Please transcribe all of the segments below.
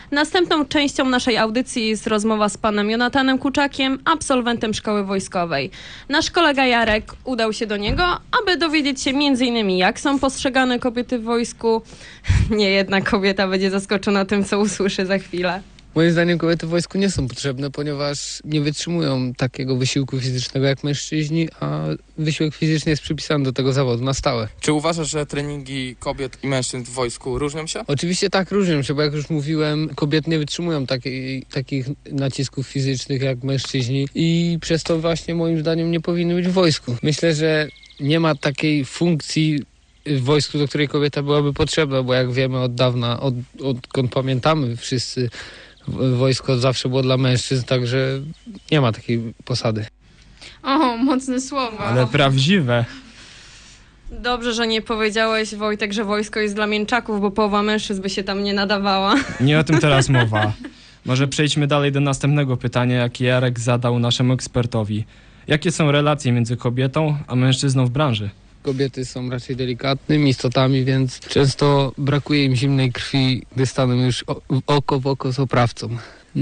Następną częścią naszej audycji jest rozmowa z panem Jonatanem Kuczakiem, absolwentem szkoły wojskowej. Nasz kolega Jarek udał się do niego, aby dowiedzieć się m.in. jak są postrzegane kobiety w wojsku. Nie jedna kobieta będzie zaskoczona tym, co usłyszy za chwilę. Moim zdaniem kobiety w wojsku nie są potrzebne, ponieważ nie wytrzymują takiego wysiłku fizycznego jak mężczyźni, a wysiłek fizyczny jest przypisany do tego zawodu na stałe. Czy uważasz, że treningi kobiet i mężczyzn w wojsku różnią się? Oczywiście tak, różnią się, bo jak już mówiłem, kobiety nie wytrzymują takich nacisków fizycznych jak mężczyźni i przez to właśnie moim zdaniem nie powinny być w wojsku. Myślę, że nie ma takiej funkcji w wojsku, do której kobieta byłaby potrzebna, bo jak wiemy od dawna, odkąd pamiętamy wszyscy, wojsko zawsze było dla mężczyzn, także nie ma takiej posady. O, mocne słowa. Ale prawdziwe. Dobrze, że nie powiedziałeś, Wojtek, że wojsko jest dla mięczaków, bo połowa mężczyzn by się tam nie nadawała. Nie o tym teraz mowa. Może przejdźmy dalej do następnego pytania, jakie Jarek zadał naszemu ekspertowi. Jakie są relacje między kobietą a mężczyzną w branży? Kobiety są raczej delikatnymi istotami, więc często brakuje im zimnej krwi, gdy staną już oko w oko z oprawcą.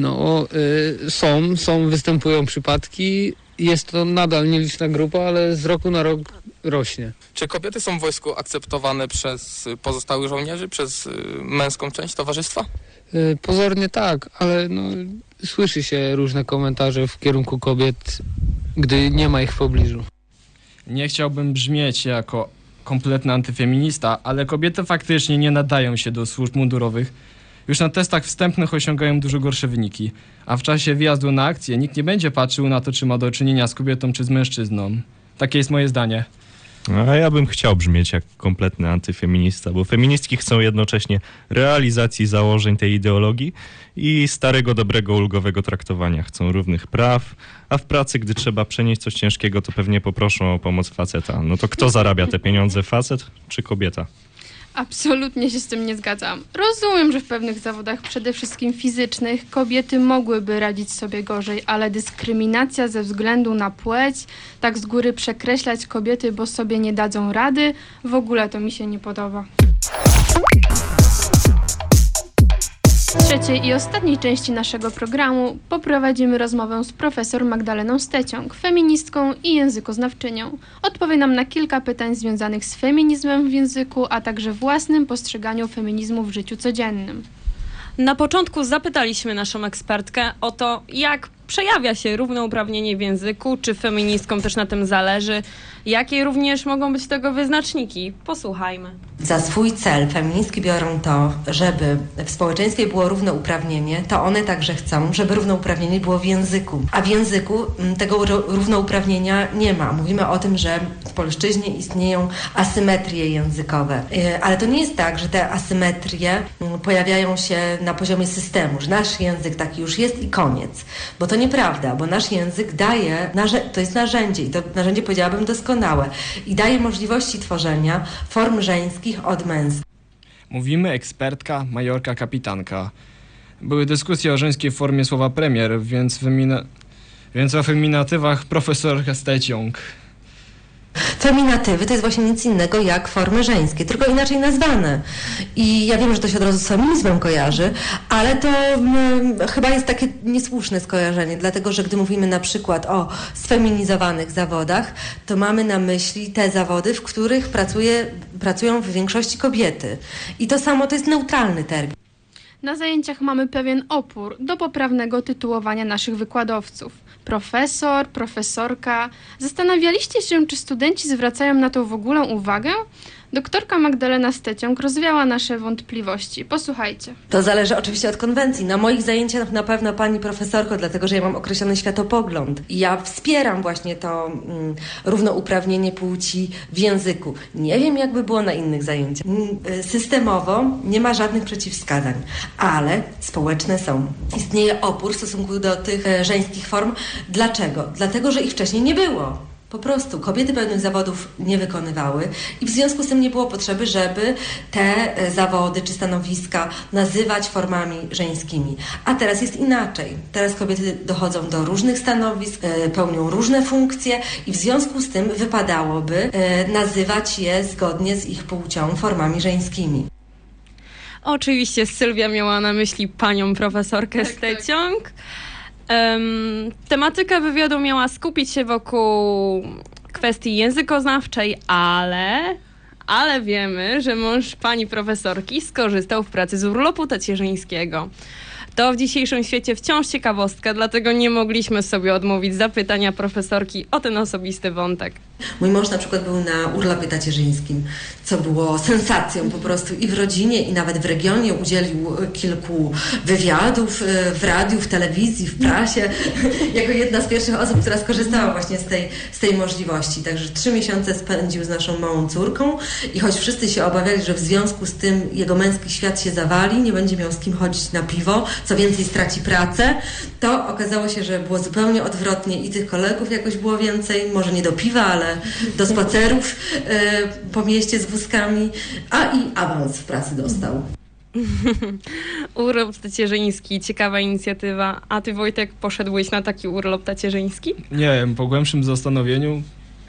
Występują przypadki. Jest to nadal nieliczna grupa, ale z roku na rok rośnie. Czy kobiety są w wojsku akceptowane przez pozostałych żołnierzy, przez męską część towarzystwa? Pozornie tak, ale słyszy się różne komentarze w kierunku kobiet, gdy nie ma ich w pobliżu. Nie chciałbym brzmieć jako kompletny antyfeminista, ale kobiety faktycznie nie nadają się do służb mundurowych. Już na testach wstępnych osiągają dużo gorsze wyniki, a w czasie wyjazdu na akcję nikt nie będzie patrzył na to, czy ma do czynienia z kobietą czy z mężczyzną. Takie jest moje zdanie. A ja bym chciał brzmieć jak kompletny antyfeminista, bo feministki chcą jednocześnie realizacji założeń tej ideologii i starego, dobrego, ulgowego traktowania. Chcą równych praw, a w pracy, gdy trzeba przenieść coś ciężkiego, to pewnie poproszą o pomoc faceta. No to kto zarabia te pieniądze, facet czy kobieta? Absolutnie się z tym nie zgadzam. Rozumiem, że w pewnych zawodach, przede wszystkim fizycznych, kobiety mogłyby radzić sobie gorzej, ale dyskryminacja ze względu na płeć, tak z góry przekreślać kobiety, bo sobie nie dadzą rady, w ogóle to mi się nie podoba. W trzeciej i ostatniej części naszego programu poprowadzimy rozmowę z profesor Magdaleną Steciąg, feministką i językoznawczynią. Odpowie nam na kilka pytań związanych z feminizmem w języku, a także własnym postrzeganiu feminizmu w życiu codziennym. Na początku zapytaliśmy naszą ekspertkę o to, jak przejawia się równouprawnienie w języku, czy feministkom też na tym zależy, jakie również mogą być tego wyznaczniki. Posłuchajmy. Za swój cel feministki biorą to, żeby w społeczeństwie było równouprawnienie, to one także chcą, żeby równouprawnienie było w języku. A w języku tego równouprawnienia nie ma. Mówimy o tym, że w polszczyźnie istnieją asymetrie językowe. Ale to nie jest tak, że te asymetrie pojawiają się na poziomie systemu, że nasz język taki już jest i koniec. Bo to nieprawda, bo nasz język daje, to jest narzędzie i to narzędzie, powiedziałabym, doskonałe i daje możliwości tworzenia form żeńskich od męskich. Mówimy ekspertka, majorka, kapitanka. Były dyskusje o żeńskiej formie słowa premier, więc o feminatywach profesorka Steciąg. Feminatywy to jest właśnie nic innego jak formy żeńskie, tylko inaczej nazwane. I ja wiem, że to się od razu z feminizmem kojarzy, ale to chyba jest takie niesłuszne skojarzenie, dlatego że gdy mówimy na przykład o sfeminizowanych zawodach, to mamy na myśli te zawody, w których pracują w większości kobiety. I to samo to jest neutralny termin. Na zajęciach mamy pewien opór do poprawnego tytułowania naszych wykładowców. Profesor, profesorka. Zastanawialiście się, czy studenci zwracają na to w ogóle uwagę? Doktorka Magdalena Steciąg rozwiała nasze wątpliwości. Posłuchajcie. To zależy oczywiście od konwencji. Na moich zajęciach na pewno pani profesorko, dlatego że ja mam określony światopogląd. I ja wspieram właśnie to równouprawnienie płci w języku. Nie wiem, jakby było na innych zajęciach. Systemowo nie ma żadnych przeciwwskazań, ale społeczne są. Istnieje opór w stosunku do tych żeńskich form. Dlaczego? Dlatego, że ich wcześniej nie było. Po prostu kobiety pewnych zawodów nie wykonywały i w związku z tym nie było potrzeby, żeby te zawody czy stanowiska nazywać formami żeńskimi. A teraz jest inaczej. Teraz kobiety dochodzą do różnych stanowisk, pełnią różne funkcje i w związku z tym wypadałoby nazywać je zgodnie z ich płcią formami żeńskimi. Oczywiście Sylwia miała na myśli panią profesorkę Steciąg. Tematyka wywiadu miała skupić się wokół kwestii językoznawczej, ale wiemy, że mąż pani profesorki skorzystał w pracy z urlopu tacierzyńskiego. To w dzisiejszym świecie wciąż ciekawostka, dlatego nie mogliśmy sobie odmówić zapytania profesorki o ten osobisty wątek. Mój mąż na przykład był na urlopie tacierzyńskim, co było sensacją po prostu i w rodzinie, i nawet w regionie. Udzielił kilku wywiadów w radiu, w telewizji, w prasie, jako jedna z pierwszych osób, która skorzystała właśnie z tej możliwości. Także 3 miesiące spędził z naszą małą córką i choć wszyscy się obawiali, że w związku z tym jego męski świat się zawali, nie będzie miał z kim chodzić na piwo, co więcej straci pracę, to okazało się, że było zupełnie odwrotnie i tych kolegów jakoś było więcej, może nie do piwa, ale do spacerów po mieście z wózkami, a i awans w pracy dostał. Urlop tacierzyński, ciekawa inicjatywa. A ty, Wojtek, poszedłeś na taki urlop tacierzyński? Nie wiem, po głębszym zastanowieniu...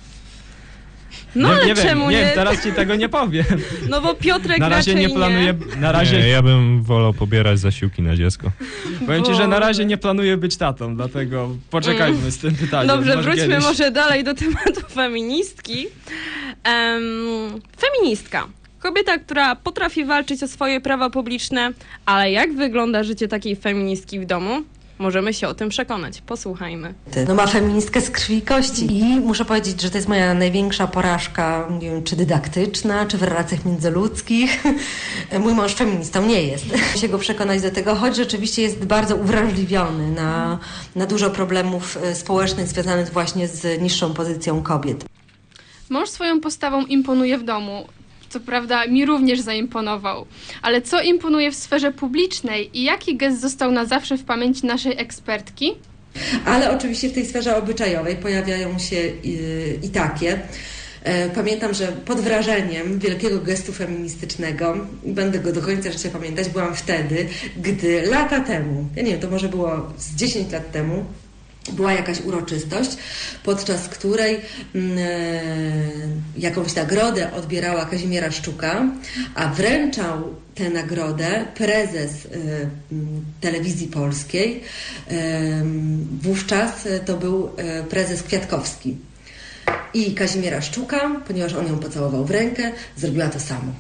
No ale czemu nie? Teraz ci tego nie powiem. No bo Piotrek Na razie raczej nie planuję... Nie, ja bym wolał pobierać zasiłki na dziecko. Powiem ci, że na razie nie planuję być tatą, dlatego poczekajmy z tym pytaniem. Dobrze, Może wróćmy kiedyś. może dalej do tematu feministki. Feministka. Kobieta, która potrafi walczyć o swoje prawa publiczne, ale jak wygląda życie takiej feministki w domu? Możemy się o tym przekonać. Posłuchajmy. No ma feministkę z krwi i kości i muszę powiedzieć, że to jest moja największa porażka, nie wiem, czy dydaktyczna, czy w relacjach międzyludzkich. Mój mąż feministą nie jest. Muszę się go przekonać do tego, choć rzeczywiście jest bardzo uwrażliwiony na dużo problemów społecznych związanych właśnie z niższą pozycją kobiet. Mąż swoją postawą imponuje w domu. Co prawda mi również zaimponował. Ale co imponuje w sferze publicznej i jaki gest został na zawsze w pamięci naszej ekspertki? Ale oczywiście w tej sferze obyczajowej pojawiają się i takie. Pamiętam, że pod wrażeniem wielkiego gestu feministycznego, będę go do końca życia pamiętać, byłam wtedy, gdy lata temu, ja nie wiem, to może było z 10 lat temu, była jakaś uroczystość, podczas której jakąś nagrodę odbierała Kazimiera Szczuka, a wręczał tę nagrodę prezes Telewizji Polskiej. Wówczas to był prezes Kwiatkowski. I Kazimiera Szczuka, ponieważ on ją pocałował w rękę, zrobiła to samo.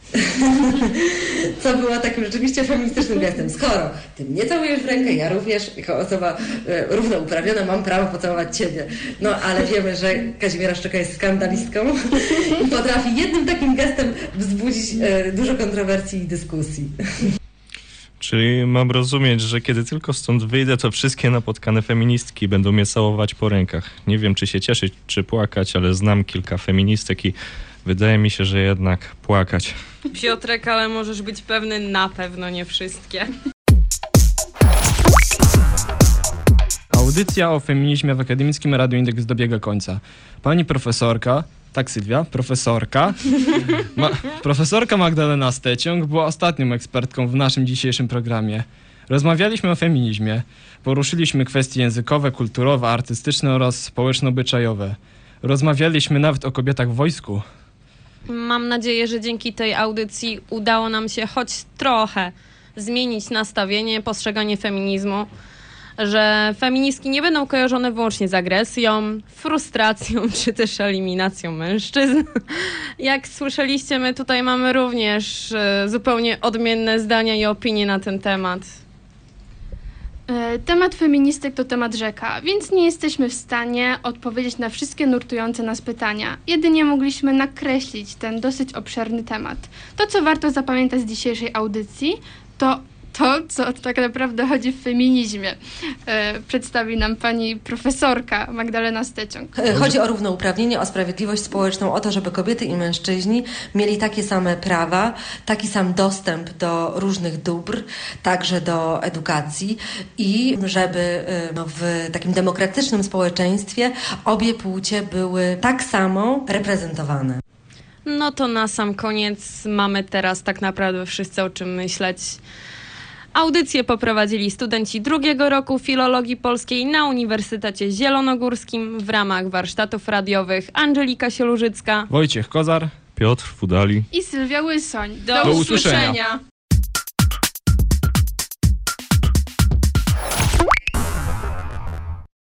Co było takim rzeczywiście feministycznym gestem. Skoro ty mnie całujesz w rękę, ja również, jako osoba równouprawniona, mam prawo pocałować ciebie. No ale wiemy, że Kazimiera Szczuka jest skandalistką i potrafi jednym takim gestem wzbudzić dużo kontrowersji i dyskusji. Czyli mam rozumieć, że kiedy tylko stąd wyjdę, to wszystkie napotkane feministki będą mnie całować po rękach. Nie wiem, czy się cieszyć, czy płakać, ale znam kilka feministek i wydaje mi się, że jednak płakać. Piotrek, ale możesz być pewny, na pewno nie wszystkie. Audycja o feminizmie w Akademickim Radiu Indeks dobiega końca. Pani profesorka, tak Sylwia, profesorka Magdalena Steciąg była ostatnią ekspertką w naszym dzisiejszym programie. Rozmawialiśmy o feminizmie, poruszyliśmy kwestie językowe, kulturowe, artystyczne oraz społeczno-obyczajowe. Rozmawialiśmy nawet o kobietach w wojsku. Mam nadzieję, że dzięki tej audycji udało nam się choć trochę zmienić nastawienie, postrzeganie feminizmu, że feministki nie będą kojarzone wyłącznie z agresją, frustracją czy też eliminacją mężczyzn. Jak słyszeliście, my tutaj mamy również zupełnie odmienne zdania i opinie na ten temat. Temat feministek to temat rzeka, więc nie jesteśmy w stanie odpowiedzieć na wszystkie nurtujące nas pytania. Jedynie mogliśmy nakreślić ten dosyć obszerny temat. To, co warto zapamiętać z dzisiejszej audycji, to, co tak naprawdę chodzi w feminizmie. Przedstawi nam pani profesorka Magdalena Steciąg. Chodzi o równouprawnienie, o sprawiedliwość społeczną, o to, żeby kobiety i mężczyźni mieli takie same prawa, taki sam dostęp do różnych dóbr, także do edukacji i żeby w takim demokratycznym społeczeństwie obie płcie były tak samo reprezentowane. No to na sam koniec mamy teraz tak naprawdę wszyscy o czym myśleć. Audycję poprowadzili studenci 2. roku Filologii Polskiej na Uniwersytecie Zielonogórskim w ramach warsztatów radiowych Angelika Sielużycka, Wojciech Kozar. Piotr Fudali. I Sylwia Łysoń. Do usłyszenia.